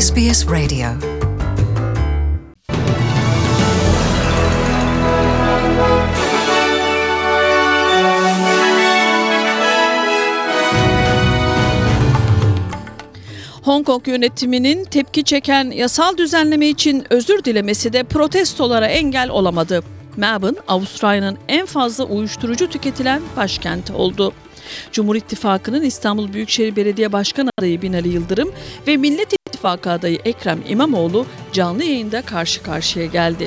SBS Radio. Hong Kong yönetiminin tepki çeken yasal düzenleme için özür dilemesi de protestolara engel olamadı. Melbourne, Avustralya'nın en fazla uyuşturucu tüketilen başkenti oldu. Cumhur İttifakı'nın İstanbul Büyükşehir Belediye Başkan adayı Binali Yıldırım ve Millet İttifakı adayı Ekrem İmamoğlu canlı yayında karşı karşıya geldi.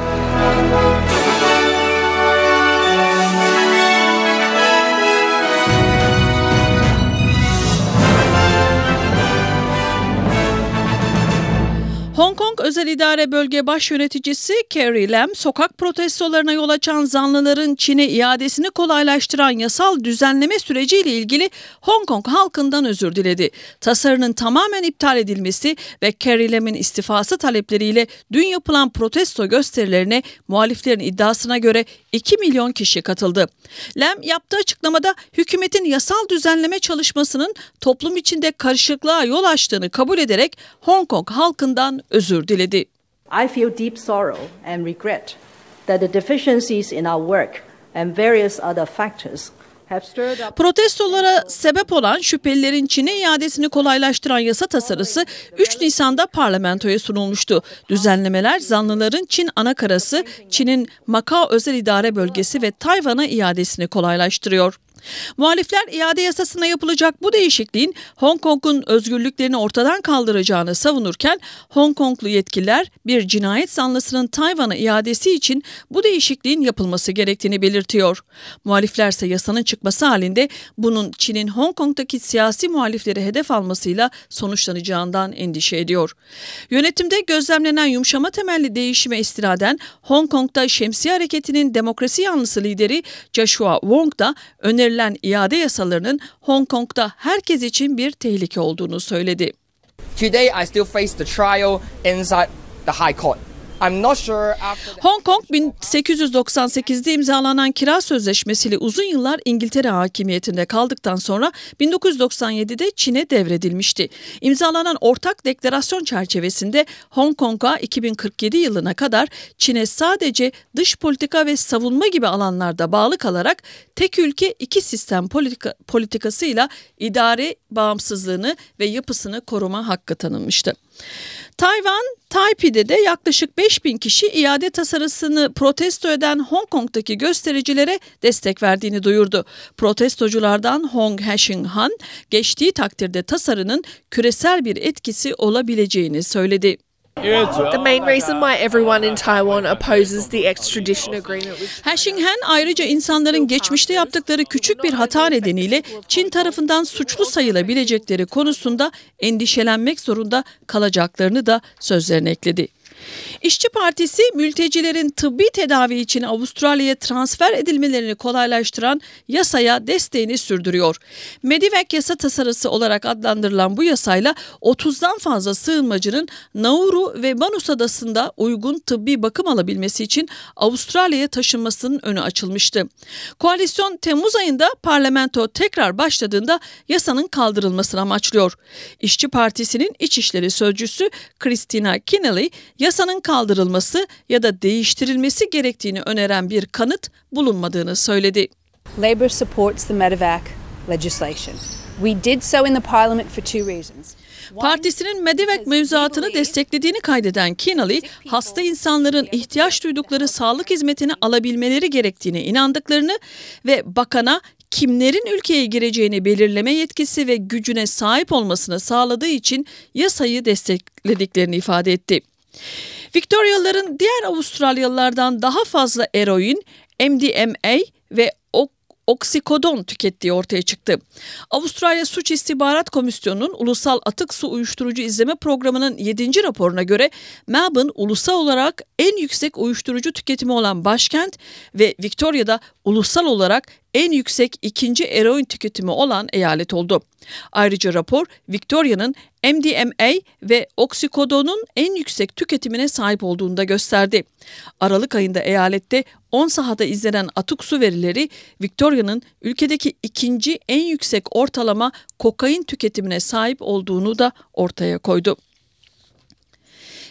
Hong Kong Özel İdare Bölge Baş Yöneticisi Carrie Lam, sokak protestolarına yol açan zanlıların Çin'e iadesini kolaylaştıran yasal düzenleme süreciyle ilgili Hong Kong halkından özür diledi. Tasarının tamamen iptal edilmesi ve Carrie Lam'in istifası talepleriyle dün yapılan protesto gösterilerine muhaliflerin iddiasına göre 2 milyon kişi katıldı. Lam yaptığı açıklamada hükümetin yasal düzenleme çalışmasının toplum içinde karışıklığa yol açtığını kabul ederek Hong Kong halkından özür diledi. I feel deep sorrow and regret that the deficiencies in our work and various other factors have stirred up. Protestolara sebep olan şüphelilerin Çin'e iadesini kolaylaştıran yasa tasarısı 3 Nisan'da parlamentoya sunulmuştu. Düzenlemeler zanlıların Çin anakarası, Çin'in Macao Özel İdare Bölgesi ve Tayvan'a iadesini kolaylaştırıyor. Muhalifler iade yasasına yapılacak bu değişikliğin Hong Kong'un özgürlüklerini ortadan kaldıracağını savunurken Hong Konglu yetkililer bir cinayet zanlısının Tayvan'a iadesi için bu değişikliğin yapılması gerektiğini belirtiyor. Muhalifler ise yasanın çıkması halinde bunun Çin'in Hong Kong'daki siyasi muhalifleri hedef almasıyla sonuçlanacağından endişe ediyor. Yönetimde gözlemlenen yumuşama temelli değişime istinaden Hong Kong'da Şemsiye Hareketi'nin demokrasi yanlısı lideri Joshua Wong da önerilen iade yasalarının Hong Kong'da herkes için bir tehlike olduğunu söyledi. Today I still face the trial inside the High Court. I'm not sure after Hong Kong 1898'de imzalanan kira sözleşmesiyle uzun yıllar İngiltere hakimiyetinde kaldıktan sonra 1997'de Çin'e devredilmişti. İmzalanan ortak deklarasyon çerçevesinde Hong Kong'a 2047 yılına kadar Çin'e sadece dış politika ve savunma gibi alanlarda bağlı kalarak tek ülke iki sistem politikasıyla idare bağımsızlığını ve yapısını koruma hakkı tanınmıştı. Tayvan, Taipei'de de yaklaşık 5.000 kişi iade tasarısını protesto eden Hong Kong'daki göstericilere destek verdiğini duyurdu. Protestoculardan Hong Hashing-han, geçtiği takdirde tasarının küresel bir etkisi olabileceğini söyledi. The main reason why everyone in Taiwan opposes the extradition agreement with Hashing-han ayrıca insanların geçmişte yaptıkları küçük bir hata nedeniyle Çin tarafından suçlu sayılabilecekleri konusunda endişelenmek zorunda kalacaklarını da sözlerine ekledi. İşçi Partisi, mültecilerin tıbbi tedavi için Avustralya'ya transfer edilmelerini kolaylaştıran yasaya desteğini sürdürüyor. Medivac yasa tasarısı olarak adlandırılan bu yasayla 30'dan fazla sığınmacının Nauru ve Manus Adası'nda uygun tıbbi bakım alabilmesi için Avustralya'ya taşınmasının önü açılmıştı. Koalisyon Temmuz ayında parlamento tekrar başladığında yasanın kaldırılmasını amaçlıyor. İşçi Partisi'nin İçişleri Sözcüsü Christina Kinnelly, yasanın kaldırılması ya da değiştirilmesi gerektiğini öneren bir kanıt bulunmadığını söyledi. Labor supports the Medivac legislation. We did so in the parliament for two reasons. Partisinin Medivac mevzuatını desteklediğini kaydeden Kinnelly, hasta insanların ihtiyaç duydukları sağlık hizmetini alabilmeleri gerektiğine inandıklarını ve bakana kimlerin ülkeye gireceğini belirleme yetkisi ve gücüne sahip olmasını sağladığı için yasayı desteklediklerini ifade etti. Victorialıların diğer Avustralyalılardan daha fazla eroin, MDMA ve oksikodon tükettiği ortaya çıktı. Avustralya Suç İstihbarat Komisyonu'nun Ulusal Atık Su Uyuşturucu İzleme Programı'nın 7. raporuna göre Melbourne ulusal olarak en yüksek uyuşturucu tüketimi olan başkent ve Victoria'da ulusal olarak en yüksek ikinci eroin tüketimi olan eyalet oldu. Ayrıca rapor Victoria'nın MDMA ve oksikodonun en yüksek tüketimine sahip olduğunu da gösterdi. Aralık ayında eyalette 10 sahada izlenen atık su verileri Victoria'nın ülkedeki ikinci en yüksek ortalama kokain tüketimine sahip olduğunu da ortaya koydu.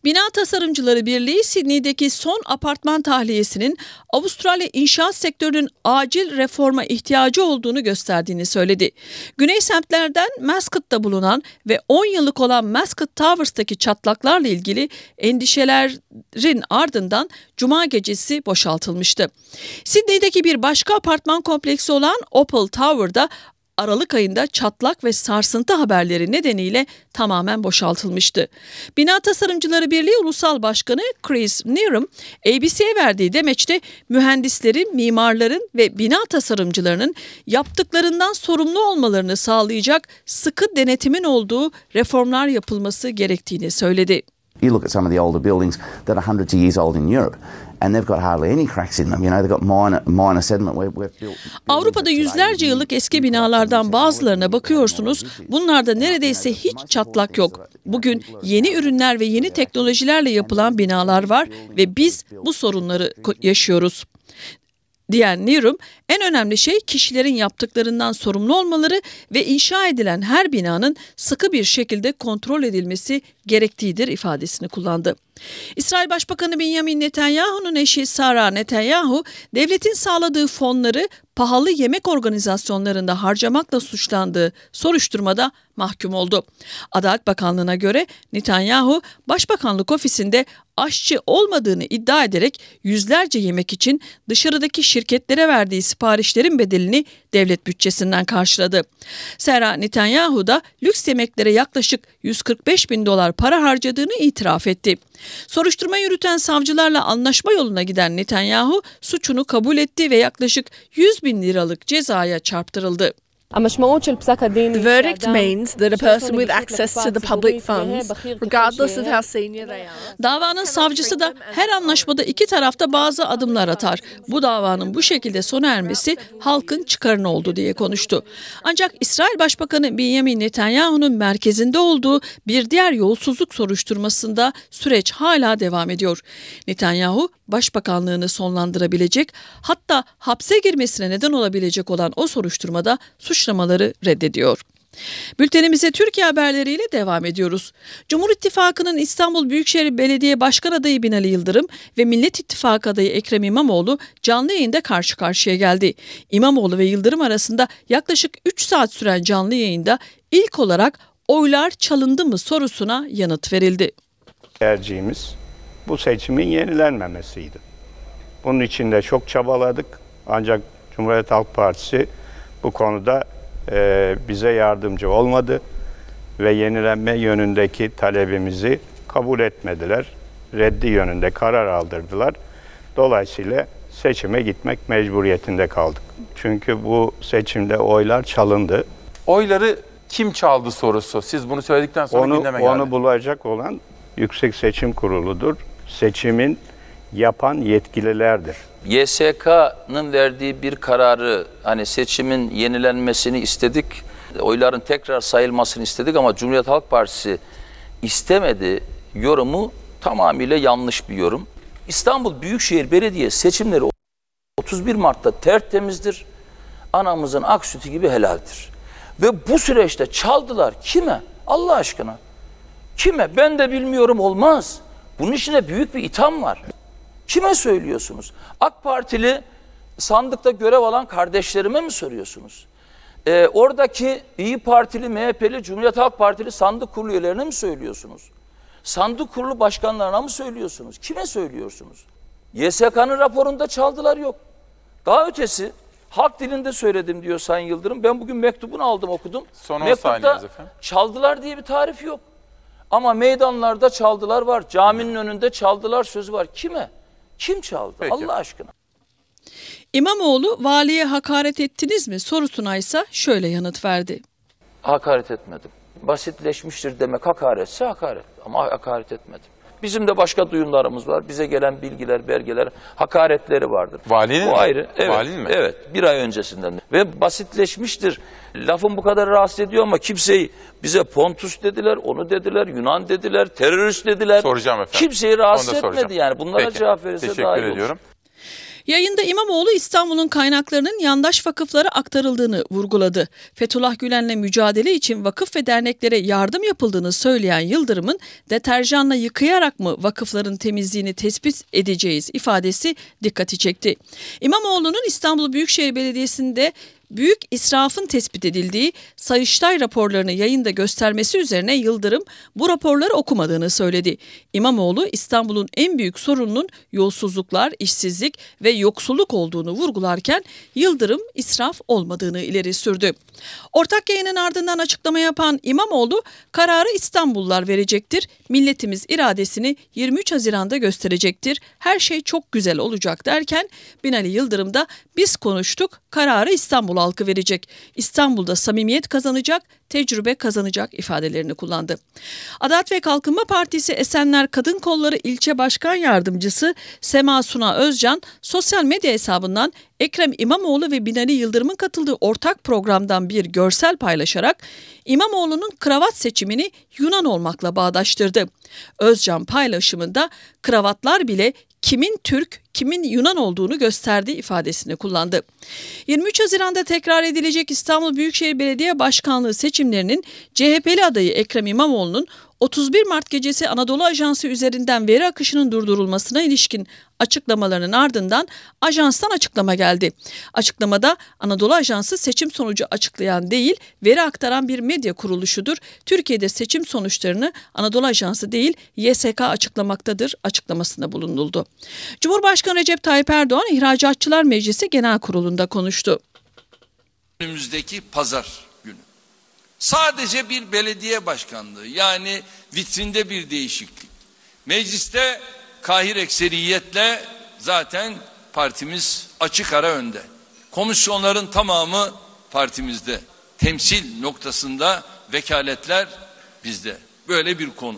Bina Tasarımcıları Birliği, Sydney'deki son apartman tahliyesinin Avustralya inşaat sektörünün acil reforma ihtiyacı olduğunu gösterdiğini söyledi. Güney semtlerden Mascot'ta bulunan ve 10 yıllık olan Mascot Towers'taki çatlaklarla ilgili endişelerin ardından Cuma gecesi boşaltılmıştı. Sydney'deki bir başka apartman kompleksi olan Opal Tower'da Aralık ayında çatlak ve sarsıntı haberleri nedeniyle tamamen boşaltılmıştı. Bina Tasarımcıları Birliği Ulusal Başkanı Chris Neerum, ABC'ye verdiği demeçte mühendislerin, mimarların ve bina tasarımcılarının yaptıklarından sorumlu olmalarını sağlayacak sıkı denetimin olduğu reformlar yapılması gerektiğini söyledi. You look at some of the older buildings that are hundreds of years old in Europe, and they've got hardly any cracks in them. You know, they've got minor sediment. We've built. Avrupa'da yüzlerce yıllık eski binalardan bazılarına bakıyorsunuz. Bunlarda neredeyse hiç çatlak yok. Bugün yeni ürünler ve yeni teknolojilerle yapılan binalar var ve biz bu sorunları yaşıyoruz diyen Neerum, en önemli şey kişilerin yaptıklarından sorumlu olmaları ve inşa edilen her binanın sıkı bir şekilde kontrol edilmesi gerektiğidir ifadesini kullandı. İsrail Başbakanı Benjamin Netanyahu'nun eşi Sarah Netanyahu, devletin sağladığı fonları pahalı yemek organizasyonlarında harcamakla suçlandığı soruşturmada mahkum oldu. Adalet Bakanlığı'na göre Netanyahu, Başbakanlık ofisinde aşçı olmadığını iddia ederek yüzlerce yemek için dışarıdaki şirketlere verdiği siparişlerin bedelini devlet bütçesinden karşıladı. Sarah Netanyahu da lüks yemeklere yaklaşık $145.000 para harcadığını itiraf etti. Soruşturma yürüten savcılarla anlaşma yoluna giden Netanyahu suçunu kabul etti ve yaklaşık 100.000 liralık cezaya çarptırıldı. The verdict means that a person with access to the public funds, regardless of how senior they are. Davanın savcısı da her anlaşmada iki tarafta bazı adımlar atar. Bu davanın bu şekilde sona ermesi halkın çıkarına oldu diye konuştu. Ancak İsrail Başbakanı Benjamin Netanyahu'nun merkezinde olduğu bir diğer yolsuzluk soruşturmasında süreç hala devam ediyor. Netanyahu, başbakanlığını sonlandırabilecek, hatta hapse girmesine neden olabilecek olan o soruşturmada suçlamaları reddediyor. Bültenimize Türkiye haberleriyle devam ediyoruz. Cumhur İttifakı'nın İstanbul Büyükşehir Belediye Başkan adayı Binali Yıldırım ve Millet İttifakı adayı Ekrem İmamoğlu canlı yayında karşı karşıya geldi. İmamoğlu ve Yıldırım arasında yaklaşık 3 saat süren canlı yayında ilk olarak oylar çalındı mı sorusuna yanıt verildi. Tercihimiz bu seçimin yenilenmemesiydi. Bunun için de çok çabaladık. Ancak Cumhuriyet Halk Partisi bu konuda bize yardımcı olmadı ve yenilenme yönündeki talebimizi kabul etmediler. Reddi yönünde karar aldırdılar. Dolayısıyla seçime gitmek mecburiyetinde kaldık. Çünkü bu seçimde oylar çalındı. Oyları kim çaldı sorusu. Siz bunu söyledikten sonra gündeme geldi. Onu bulacak olan Yüksek Seçim Kurulu'dur. Seçimin yapan yetkililerdir. YSK'nın verdiği bir kararı, hani seçimin yenilenmesini istedik, oyların tekrar sayılmasını istedik ama Cumhuriyet Halk Partisi istemedi yorumu tamamıyla yanlış bir yorum. İstanbul Büyükşehir Belediye seçimleri 31 Mart'ta tertemizdir. Anamızın ak sütü gibi helaldir. Ve bu süreçte çaldılar. Kime? Allah aşkına. Kime? Ben de bilmiyorum, olmaz. Bunun içinde büyük bir itham var. Kime söylüyorsunuz? AK Partili sandıkta görev alan kardeşlerime mi soruyorsunuz? Oradaki İyi Partili, MHP'li, Cumhuriyet Halk Partili sandık kurulu üyelerine mi söylüyorsunuz? Sandık kurulu başkanlarına mı söylüyorsunuz? Kime söylüyorsunuz? YSK'nın raporunda çaldılar yok. Daha ötesi, halk dilinde söyledim diyor Sayın Yıldırım. Ben bugün mektubunu aldım, okudum. Son 10 saniye efendim. Çaldılar diye bir tarif yok. Ama meydanlarda çaldılar var. Caminin önünde çaldılar sözü var. Kime? Kim çaldı? Peki. Allah aşkına. İmamoğlu, valiye hakaret ettiniz mi sorusuna ise şöyle yanıt verdi. Hakaret etmedim. Basitleşmiştir demek hakaretse hakaret. Ama hakaret etmedim. Bizim de başka duyumlarımız var. Bize gelen bilgiler, belgeler, hakaretleri vardır. Valinin mi? Bu ayrı. Evet, Valinin mi? Evet, bir ay öncesinden. Ve basitleşmiştir. Lafın bu kadar rahatsız ediyor ama kimseyi, bize Pontus dediler, onu dediler, Yunan dediler, terörist dediler. Soracağım efendim. Kimseyi rahatsız Onu da etmedi soracağım. yani. Bunlara Peki. cevap verirse daha iyi olur. Teşekkür ediyorum. Yayında İmamoğlu İstanbul'un kaynaklarının yandaş vakıflara aktarıldığını vurguladı. Fethullah Gülen'le mücadele için vakıf ve derneklere yardım yapıldığını söyleyen Yıldırım'ın deterjanla yıkayarak mı vakıfların temizliğini tespit edeceğiz ifadesi dikkati çekti. İmamoğlu'nun İstanbul Büyükşehir Belediyesi'nde büyük israfın tespit edildiği Sayıştay raporlarını yayında göstermesi üzerine Yıldırım bu raporları okumadığını söyledi. İmamoğlu İstanbul'un en büyük sorununun yolsuzluklar, işsizlik ve yoksulluk olduğunu vurgularken Yıldırım israf olmadığını ileri sürdü. Ortak yayının ardından açıklama yapan İmamoğlu kararı İstanbullular verecektir. Milletimiz iradesini 23 Haziran'da gösterecektir. Her şey çok güzel olacak derken Binali Yıldırım da biz konuştuk, kararı İstanbul halkı verecek. İstanbul'da samimiyet kazanacak, tecrübe kazanacak ifadelerini kullandı. Adalet ve Kalkınma Partisi Esenler Kadın Kolları İlçe Başkan Yardımcısı Sema Suna Özcan sosyal medya hesabından Ekrem İmamoğlu ve Binali Yıldırım'ın katıldığı ortak programdan bir görsel paylaşarak İmamoğlu'nun kravat seçimini Yunan olmakla bağdaştırdı. Özcan paylaşımında kravatlar bile kimin Türk, kimin Yunan olduğunu gösterdiği ifadesini kullandı. 23 Haziran'da tekrar edilecek İstanbul Büyükşehir Belediye Başkanlığı seçimlerinin CHP'li adayı Ekrem İmamoğlu'nun 31 Mart gecesi Anadolu Ajansı üzerinden veri akışının durdurulmasına ilişkin açıklamalarının ardından ajanstan açıklama geldi. Açıklamada Anadolu Ajansı seçim sonucu açıklayan değil, veri aktaran bir medya kuruluşudur. Türkiye'de seçim sonuçlarını Anadolu Ajansı değil, YSK açıklamaktadır açıklamasında bulunuldu. Cumhurbaşkanı Recep Tayyip Erdoğan İhracatçılar Meclisi Genel Kurulu'nda konuştu. Önümüzdeki pazar günü sadece bir belediye başkanlığı, yani vitrinde bir değişiklik. Mecliste kahir ekseriyetle zaten partimiz açık ara önde. Komisyonların tamamı partimizde. Temsil noktasında vekaletler bizde. Böyle bir konu.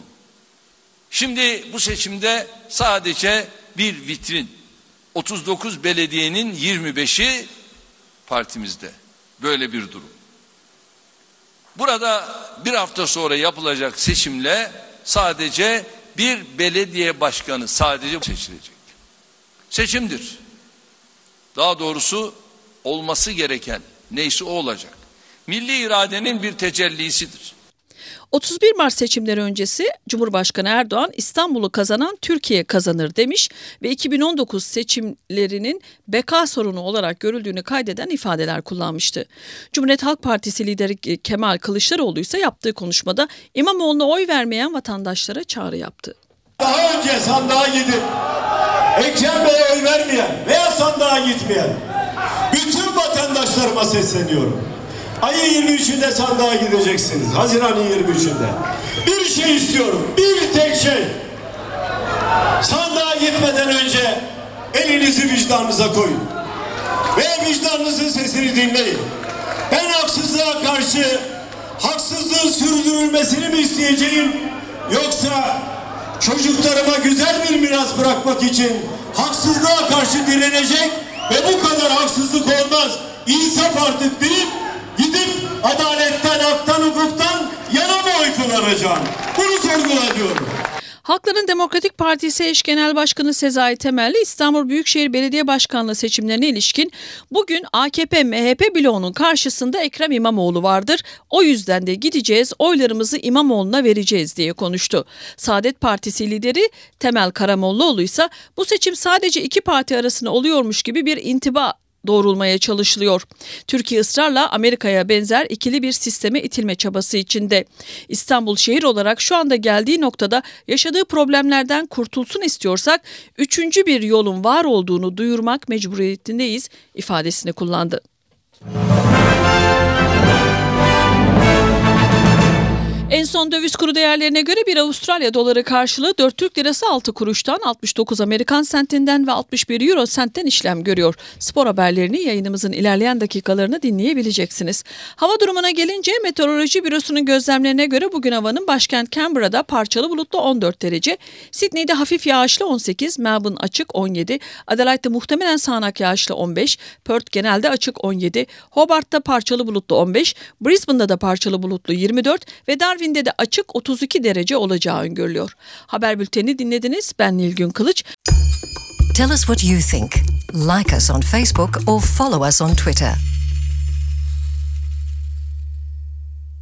Şimdi bu seçimde sadece bir vitrin. 39 belediyenin 25'i partimizde. Böyle bir durum. Burada bir hafta sonra yapılacak seçimle sadece bir belediye başkanı sadece seçilecek. Seçimdir. Daha doğrusu olması gereken neyse o olacak. Milli iradenin bir tecellisidir. 31 Mart seçimleri öncesi Cumhurbaşkanı Erdoğan İstanbul'u kazanan Türkiye kazanır demiş ve 2019 seçimlerinin beka sorunu olarak görüldüğünü kaydeden ifadeler kullanmıştı. Cumhuriyet Halk Partisi lideri Kemal Kılıçdaroğlu ise yaptığı konuşmada İmamoğlu'na oy vermeyen vatandaşlara çağrı yaptı. Daha önce sandığa gidip Ekrem Bey'e oy vermeyen veya sandığa gitmeyen bütün vatandaşlarıma sesleniyorum. Ayın 23'ünde sandığa gideceksiniz. Haziran'ın 23'ünde. Bir şey istiyorum. Bir tek şey. Sandığa gitmeden önce elinizi vicdanınıza koyun. Ve vicdanınızın sesini dinleyin. Ben haksızlığa karşı haksızlığın sürdürülmesini mi isteyeceğim? Yoksa çocuklarıma güzel bir miras bırakmak için haksızlığa karşı direnecek ve bu kadar haksızlık olmaz, İnsaf artık deyip gidip adaletten, haktan, hukuktan yana mı oy kullanacağım? Bunu sorguluyorum. Halkların Demokratik Partisi eş genel başkanı Sezai Temelli İstanbul Büyükşehir Belediye Başkanlığı seçimlerine ilişkin bugün AKP-MHP bloğunun karşısında Ekrem İmamoğlu vardır. O yüzden de gideceğiz, oylarımızı İmamoğlu'na vereceğiz diye konuştu. Saadet Partisi lideri Temel Karamollaoğlu ise bu seçim sadece iki parti arasında oluyormuş gibi bir intiba doğrulmaya çalışılıyor. Türkiye ısrarla Amerika'ya benzer ikili bir sisteme itilme çabası içinde. İstanbul şehir olarak şu anda geldiği noktada yaşadığı problemlerden kurtulsun istiyorsak üçüncü bir yolun var olduğunu duyurmak mecburiyetindeyiz ifadesini kullandı. En son döviz kuru değerlerine göre bir Avustralya doları karşılığı 4 Türk lirası 6 kuruştan, 69 Amerikan sentinden ve 61 Euro sentten işlem görüyor. Spor haberlerini yayınımızın ilerleyen dakikalarını dinleyebileceksiniz. Hava durumuna gelince Meteoroloji Bürosu'nun gözlemlerine göre bugün havanın başkent Canberra'da parçalı bulutlu 14 derece, Sydney'de hafif yağışlı 18, Melbourne açık 17, Adelaide'de muhtemelen sağanak yağışlı 15, Perth genelde açık 17, Hobart'ta parçalı bulutlu 15, Brisbane'da da parçalı bulutlu 24 ve Darwin'de de açık 32 derece olacağı öngörülüyor. Haber bültenini dinlediniz. Ben Nilgün Kılıç. Tell us what you think. Like us on Facebook or follow us on Twitter.